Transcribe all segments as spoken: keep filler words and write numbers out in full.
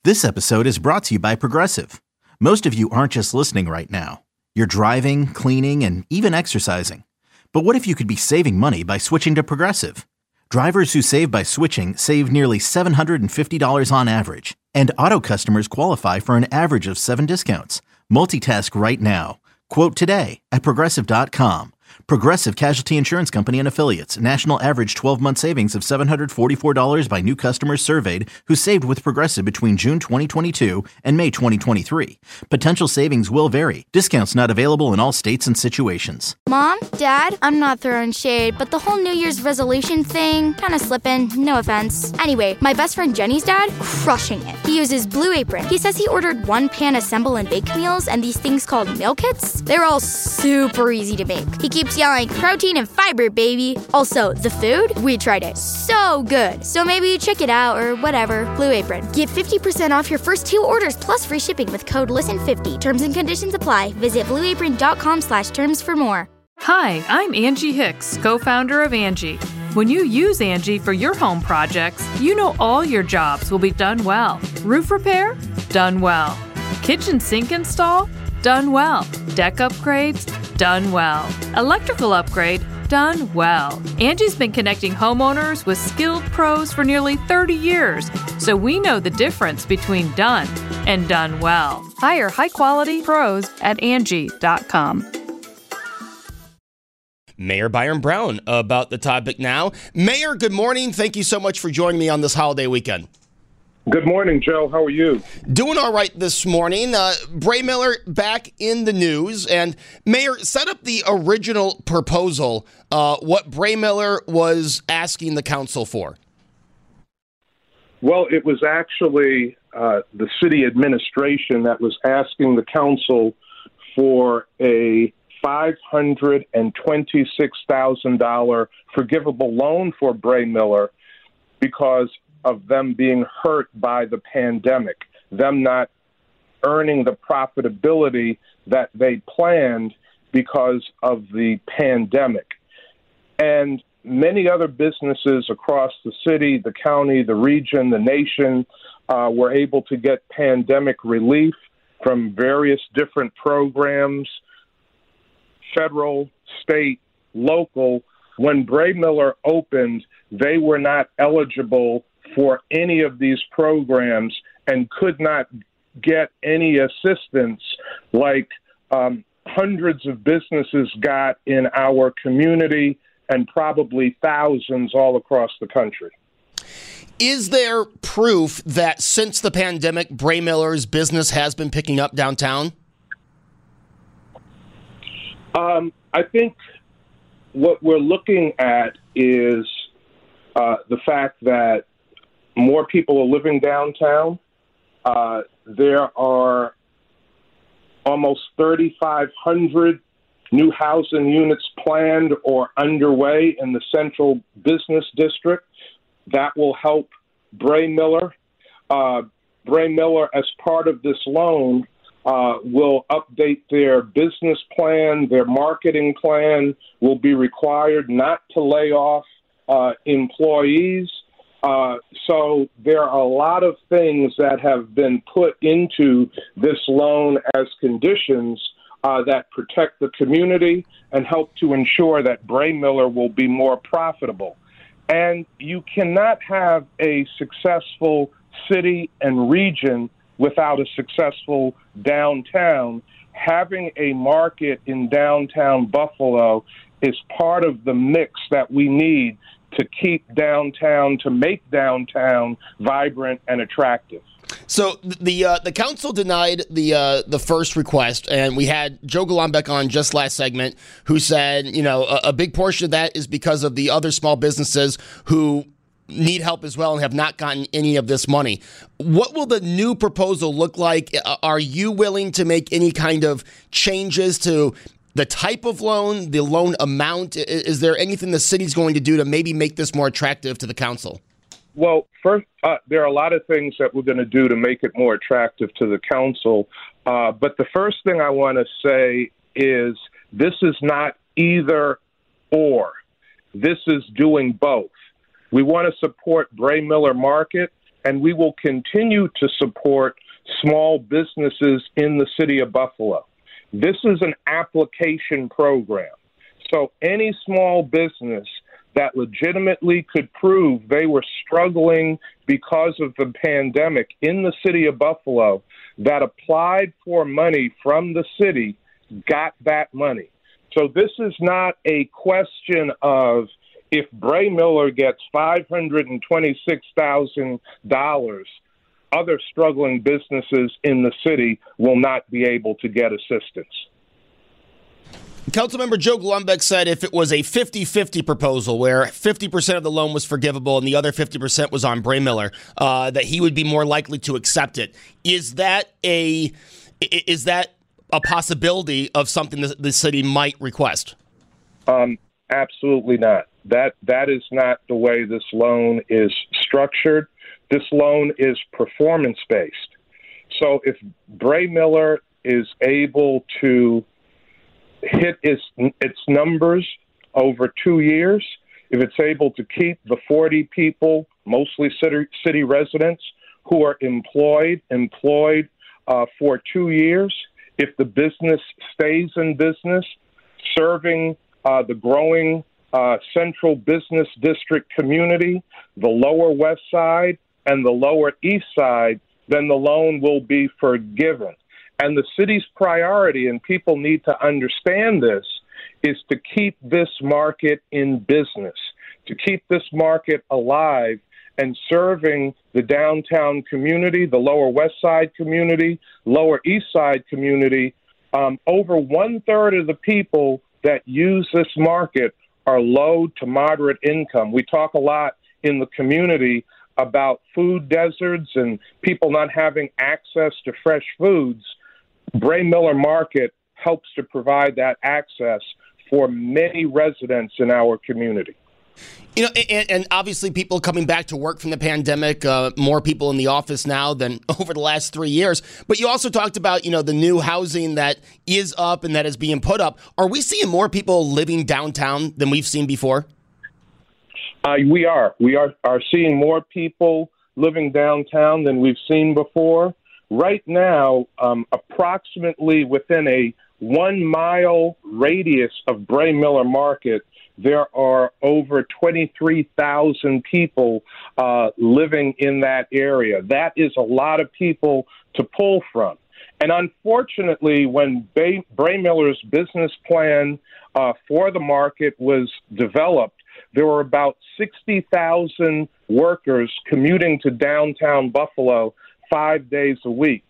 This episode is brought to you by Progressive. Most of you aren't just listening right now. You're driving, cleaning, and even exercising. But what if you could be saving money by switching to Progressive? Drivers who save by switching save nearly seven hundred fifty dollars on average. And auto customers qualify for an average of seven discounts. Multitask right now. Quote today at Progressive dot com. Progressive Casualty Insurance Company and Affiliates. National average twelve-month savings of seven hundred forty-four dollars by new customers surveyed who saved with Progressive between June twenty twenty-two and May twenty twenty-three. Potential savings will vary. Discounts not available in all states and situations. Mom, Dad, I'm not throwing shade, but the whole New Year's resolution thing, kind of slipping, no offense. Anyway, my best friend Jenny's dad, crushing it. He uses Blue Apron. He says he ordered one pan assemble and bake meals and these things called meal kits. They're all super easy to make. He keeps yelling, protein and fiber, baby. Also, the food, we tried it. So good. So maybe check it out or whatever. Blue Apron. Get fifty percent off your first two orders plus free shipping with code listen fifty. Terms and conditions apply. Visit blueapron.com slash terms for more. Hi, I'm Angie Hicks, co-founder of Angie. When you use Angie for your home projects, you know all your jobs will be done well. Roof repair? Done well. Kitchen sink install? Done well. Deck upgrades? Done well. Electrical upgrade? Done well. Angie's been connecting homeowners with skilled pros for nearly thirty years, so we know the difference between done and done well. Hire high-quality pros at Angie dot com. Mayor Byron Brown about the topic now. Mayor, good morning. Thank you so much for joining me on this holiday weekend. Good morning, Joe. How are you? Doing all right this morning. Uh, Bray Miller back in the news. And Mayor, set up the original proposal, uh, what Bray Miller was asking the council for. Well, it was actually uh, the city administration that was asking the council for a five hundred twenty-six thousand dollars forgivable loan for Bray Miller because of them being hurt by the pandemic, them not earning the profitability that they planned because of the pandemic. And many other businesses across the city, the county, the region, the nation uh, were able to get pandemic relief from various different programs, federal, state, local. When Bray Miller opened, they were not eligible for any of these programs and could not get any assistance like um, hundreds of businesses got in our community and probably thousands all across the country. Is there proof that since the pandemic, Bray Miller's business has been picking up downtown? Um, I think what we're looking at is uh, the fact that more people are living downtown. Uh, there are almost thirty-five hundred new housing units planned or underway in the central business district. That will help Bray Miller. Uh, Bray Miller, as part of this loan, uh, will update their business plan, their marketing plan, will be required not to lay off uh, employees. Uh, so there are a lot of things that have been put into this loan as conditions uh, that protect the community and help to ensure that Bray Miller will be more profitable. And you cannot have a successful city and region without a successful downtown. Having a market in downtown Buffalo is part of the mix that we need to keep downtown, to make downtown vibrant and attractive. So the uh, the council denied the uh, the first request, and we had Joe Golombek on just last segment, who said, you know, a, a big portion of that is because of the other small businesses who need help as well and have not gotten any of this money. What will the new proposal look like? Are you willing to make any kind of changes to the type of loan, the loan amount? Is there anything the city's going to do to maybe make this more attractive to the council? Well, first, uh, there are a lot of things that we're going to do to make it more attractive to the council. Uh, but the first thing I want to say is this is not either or. This is doing both. We want to support Bray Miller Market, and we will continue to support small businesses in the city of Buffalo. This is an application program. So any small business that legitimately could prove they were struggling because of the pandemic in the city of Buffalo that applied for money from the city got that money. So this is not a question of if Bray Miller gets five hundred twenty-six thousand dollars, other struggling businesses in the city will not be able to get assistance. Councilmember Joe Golombek said if it was a fifty-fifty proposal where fifty percent of the loan was forgivable and the other fifty percent was on Bray Miller, uh, that he would be more likely to accept it. Is that a is that a possibility of something that the city might request? Um, absolutely not. That that is not the way this loan is structured. This loan is performance-based. So if Bray Miller is able to hit its, its numbers over two years, if it's able to keep the forty people, mostly city, city residents, who are employed, employed uh, for two years, if the business stays in business, serving uh, the growing uh, central business district community, the lower west side, and the lower east side, then the loan will be forgiven. And the city's priority, and people need to understand this, is to keep this market in business, to keep this market alive and serving the downtown community, the lower west side community, lower east side community. Um, over one-third of the people that use this market are low to moderate income. We talk a lot in the community about food deserts and people not having access to fresh foods. Bray Miller Market helps to provide that access for many residents in our community. You know, and, and obviously people coming back to work from the pandemic, uh, more people in the office now than over the last three years. But you also talked about, you know, the new housing that is up and that is being put up. Are we seeing more people living downtown than we've seen before? Uh, we are. We are, are seeing more people living downtown than we've seen before. Right now, um, approximately within a one-mile radius of Bray Miller Market, there are over twenty-three thousand people uh, living in that area. That is a lot of people to pull from. And unfortunately, when Bay- Bray Miller's business plan uh, for the market was developed, there were about sixty thousand workers commuting to downtown Buffalo five days a week.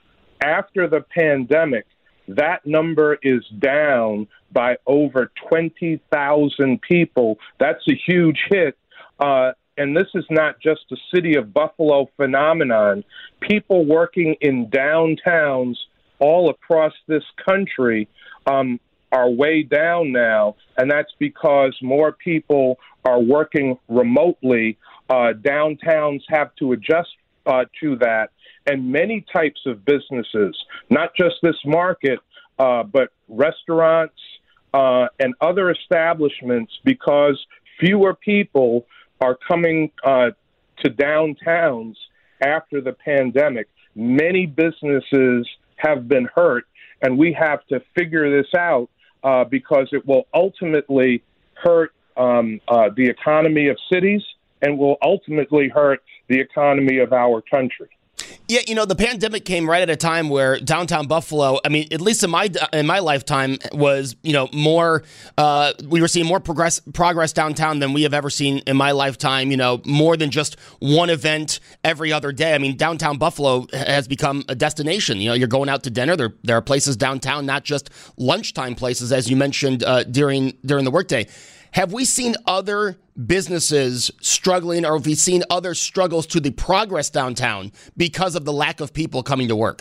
After the pandemic, that number is down by over twenty thousand people. That's a huge hit. Uh, and this is not just a city of Buffalo phenomenon. People working in downtowns all across this country um, are way down now, and that's because more people are working remotely. Uh, downtowns have to adjust uh, to that, and many types of businesses, not just this market, uh, but restaurants uh, and other establishments, because fewer people are coming uh, to downtowns after the pandemic. Many businesses have been hurt, and we have to figure this out uh, because it will ultimately hurt um, uh, the economy of cities and will ultimately hurt the economy of our country. Yeah, you know, the pandemic came right at a time where downtown Buffalo, I mean, at least in my in my lifetime, was, you know, more, uh, we were seeing more progress progress downtown than we have ever seen in my lifetime, you know, more than just one event every other day. I mean, downtown Buffalo has become a destination. You know, you're going out to dinner. There, there are places downtown, not just lunchtime places, as you mentioned uh, during during the workday. Have we seen other businesses struggling, or have we seen other struggles to the progress downtown because of the lack of people coming to work?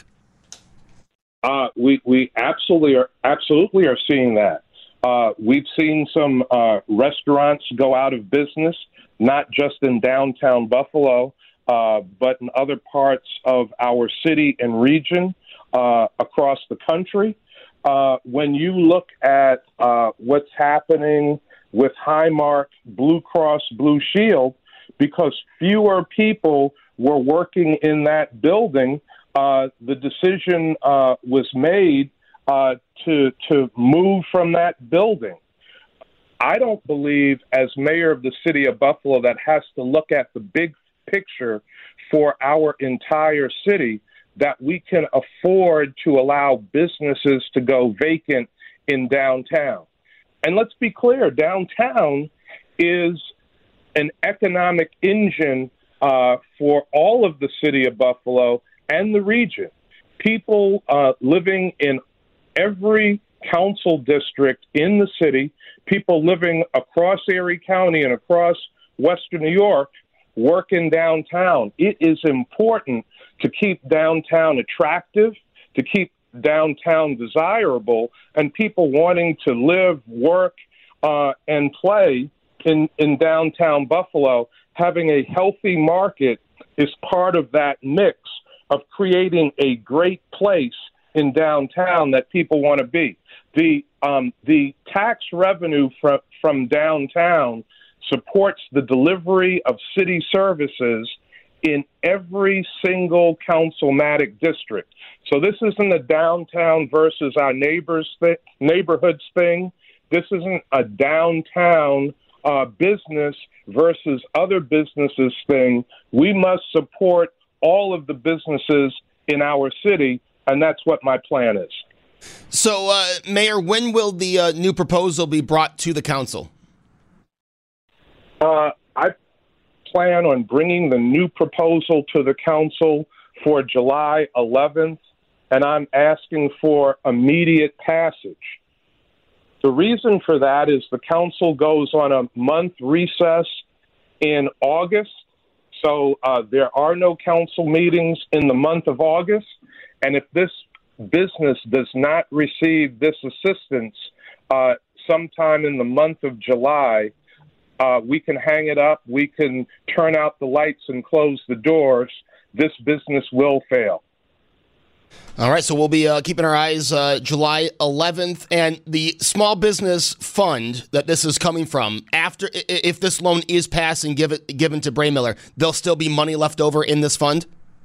Uh, we we absolutely are absolutely are seeing that. Uh, we've seen some uh, restaurants go out of business, not just in downtown Buffalo, uh, but in other parts of our city and region uh, across the country. Uh, when you look at uh, what's happening with Highmark, Blue Cross Blue Shield, because fewer people were working in that building, uh, the decision uh, was made uh, to to move from that building. I don't believe, as mayor of the city of Buffalo, that has to look at the big picture for our entire city, that we can afford to allow businesses to go vacant in downtown. And let's be clear, downtown is an economic engine uh, for all of the city of Buffalo and the region. People uh, living in every council district in the city, people living across Erie County and across Western New York, work in downtown. It is important to keep downtown attractive, to keep downtown desirable, and people wanting to live, work, uh, and play in, in downtown Buffalo. Having a healthy market is part of that mix of creating a great place in downtown that people want to be. The um, the tax revenue from from downtown supports the delivery of city services in every single councilmatic district. So this isn't a downtown versus our neighbors th- neighborhoods thing. This isn't a downtown uh, business versus other businesses thing. We must support all of the businesses in our city, and that's what my plan is. So, uh, Mayor, when will the uh, new proposal be brought to the council? Uh, I plan on bringing the new proposal to the council for July eleventh, and I'm asking for immediate passage. The reason for that is the council goes on a month recess in August, so uh, there are no council meetings in the month of August, and if this business does not receive this assistance uh, sometime in the month of July, uh, we can hang it up, we can turn out the lights and close the doors. This business will fail. All right, so we'll be uh, keeping our eyes uh, July eleventh, and the small business fund that this is coming from, after if this loan is passed and give it, given to Braemiller, there'll still be money left over in this fund?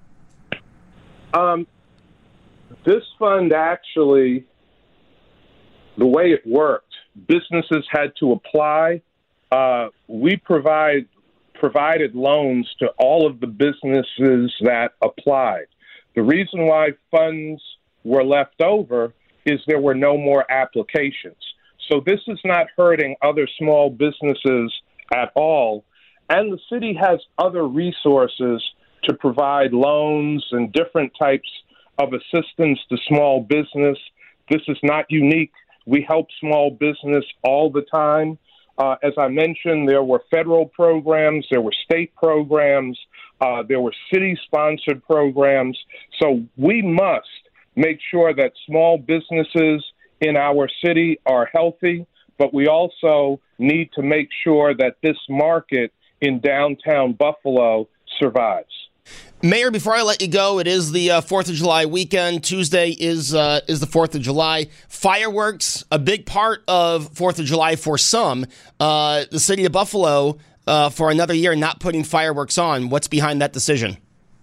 Um. This fund actually, the way it worked, businesses had to apply. Uh, we provide provided loans to all of the businesses that applied. The reason why funds were left over is there were no more applications. So this is not hurting other small businesses at all. And the city has other resources to provide loans and different types of assistance to small business. This is not unique. We help small business all the time. Uh, as I mentioned, there were federal programs, there were state programs, uh, there were city-sponsored programs. So we must make sure that small businesses in our city are healthy, but we also need to make sure that this market in downtown Buffalo survives. Mayor, before I let you go, it is the uh, fourth of July weekend. Tuesday is uh, is the fourth of July. Fireworks, a big part of fourth of July for some. Uh, the city of Buffalo, uh, for another year, not putting fireworks on. What's behind that decision?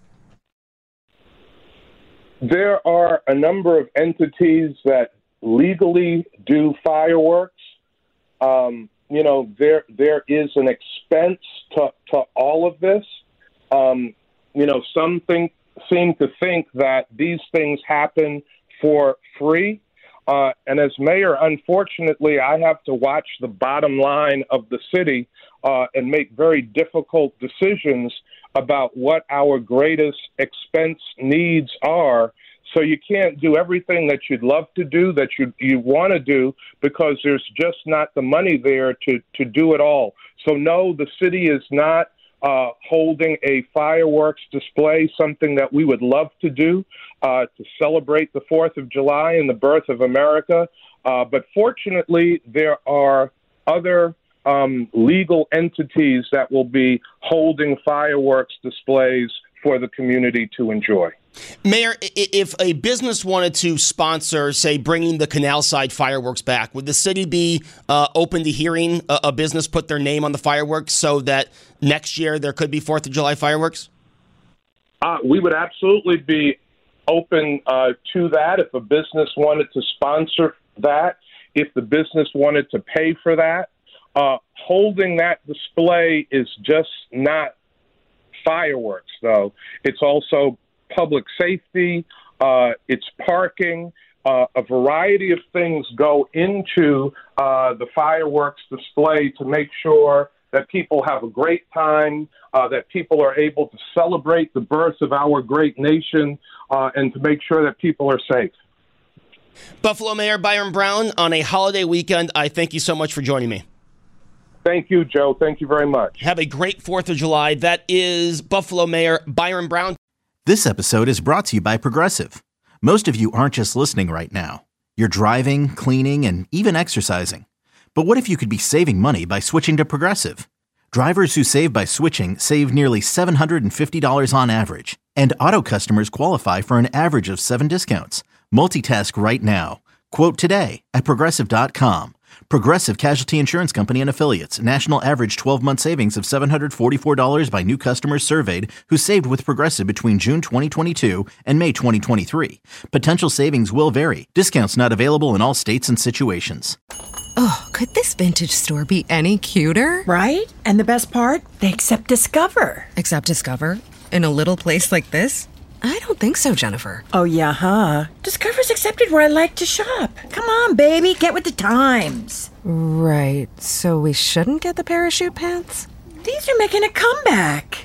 There are a number of entities that legally do fireworks. Um, you know, there there is an expense to, to all of this. Um You know, some think, seem to think that these things happen for free. Uh, and as mayor, unfortunately, I have to watch the bottom line of the city uh, and make very difficult decisions about what our greatest expense needs are. So you can't do everything that you'd love to do, that you you want to do, because there's just not the money there to, to do it all. So no, the city is not Uh, holding a fireworks display, something that we would love to do uh, to celebrate the fourth of July and the birth of America. Uh, but fortunately, there are other um, legal entities that will be holding fireworks displays for the community to enjoy. Mayor, if a business wanted to sponsor, say, bringing the Canal Side fireworks back, would the city be uh, open to hearing a, a business put their name on the fireworks so that next year there could be fourth of July fireworks? Uh, we would absolutely be open uh, to that if a business wanted to sponsor that, if the business wanted to pay for that. Uh, holding that display is just not fireworks, though. It's also public safety, uh, it's parking. Uh, a variety of things go into uh, the fireworks display to make sure that people have a great time, uh, that people are able to celebrate the birth of our great nation, uh, and to make sure that people are safe. Buffalo Mayor Byron Brown, on a holiday weekend, I thank you so much for joining me. Thank you, Joe. Thank you very much. Have a great fourth of July. That is Buffalo Mayor Byron Brown. This episode is brought to you by Progressive. Most of you aren't just listening right now. You're driving, cleaning, and even exercising. But what if you could be saving money by switching to Progressive? Drivers who save by switching save nearly seven hundred fifty dollars on average. And auto customers qualify for an average of seven discounts. Multitask right now. Quote today at Progressive dot com. Progressive Casualty Insurance Company and Affiliates. National average twelve-month savings of seven hundred forty-four dollars by new customers surveyed who saved with Progressive between June twenty twenty-two and May twenty twenty-three. Potential savings will vary. Discounts not available in all states and situations. Oh, could this vintage store be any cuter? Right? And the best part? They accept Discover. Accept Discover? In a little place like this? I don't think so, Jennifer. Oh, yeah, huh? Discover's accepted where I like to shop. Come on, baby, get with the times. Right, so we shouldn't get the parachute pants? These are making a comeback.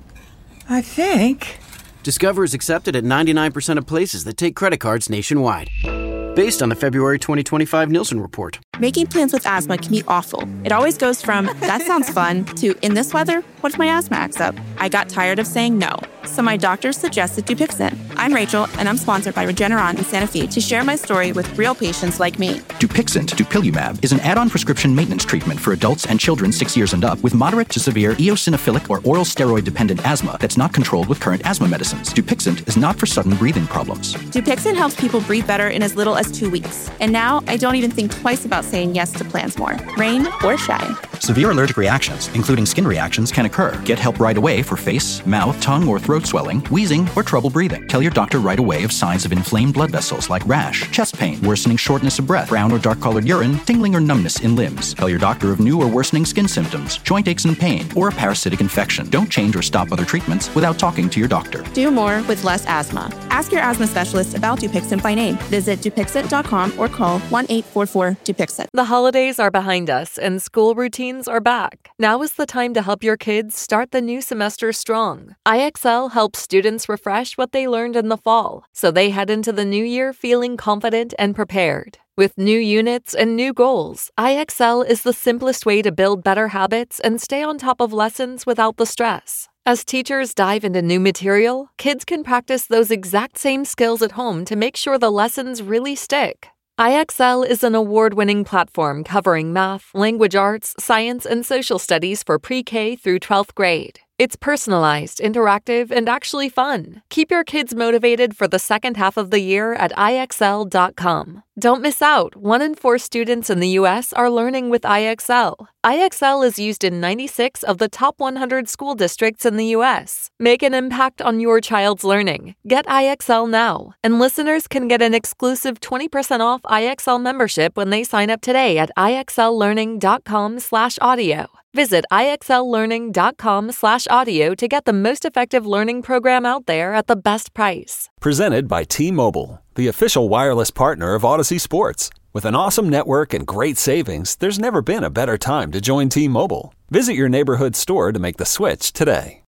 I think. Discover is accepted at ninety-nine percent of places that take credit cards nationwide. Based on the February twenty twenty-five Nielsen report. Making plans with asthma can be awful. It always goes from, that sounds fun, to, in this weather, what if my asthma acts up? I got tired of saying no, so my doctor suggested Dupixent. I'm Rachel, and I'm sponsored by Regeneron and Sanofi to share my story with real patients like me. Dupixent, dupilumab, is an add-on prescription maintenance treatment for adults and children six years and up with moderate to severe eosinophilic or oral steroid-dependent asthma that's not controlled with current asthma medicines. Dupixent is not for sudden breathing problems. Dupixent helps people breathe better in as little as two weeks. And now, I don't even think twice about saying yes to plans more, rain or shine. Severe allergic reactions, including skin reactions, can occur. Get help right away for face, mouth, tongue, or throat swelling, wheezing, or trouble breathing. Tell your doctor right away of signs of inflamed blood vessels like rash, chest pain, worsening shortness of breath, brown or dark-colored urine, tingling or numbness in limbs. Tell your doctor of new or worsening skin symptoms, joint aches and pain, or a parasitic infection. Don't change or stop other treatments without talking to your doctor. Do more with less asthma. Ask your asthma specialist about Dupixent by name. Visit Dupixent dot com or call one eight four four Dupixent. The holidays are behind us and school routines are back. Now is the time to help your kids start the new semester strong. I X L helps students refresh what they learned in the fall, so they head into the new year feeling confident and prepared. With new units and new goals, I X L is the simplest way to build better habits and stay on top of lessons without the stress. As teachers dive into new material, kids can practice those exact same skills at home to make sure the lessons really stick. I X L is an award-winning platform covering math, language arts, science, and social studies for pre-K through twelfth grade. It's personalized, interactive, and actually fun. Keep your kids motivated for the second half of the year at I X L dot com. Don't miss out. One in four students in the U S are learning with I X L. I X L is used in ninety-six of the top one hundred school districts in the U S. Make an impact on your child's learning. Get I X L now. And listeners can get an exclusive twenty percent off I X L membership when they sign up today at I X L learning dot com slash audio. Visit I X L learning dot com slash audio to get the most effective learning program out there at the best price. Presented by T-Mobile, the official wireless partner of Odyssey Sports. With an awesome network and great savings, there's never been a better time to join T-Mobile. Visit your neighborhood store to make the switch today.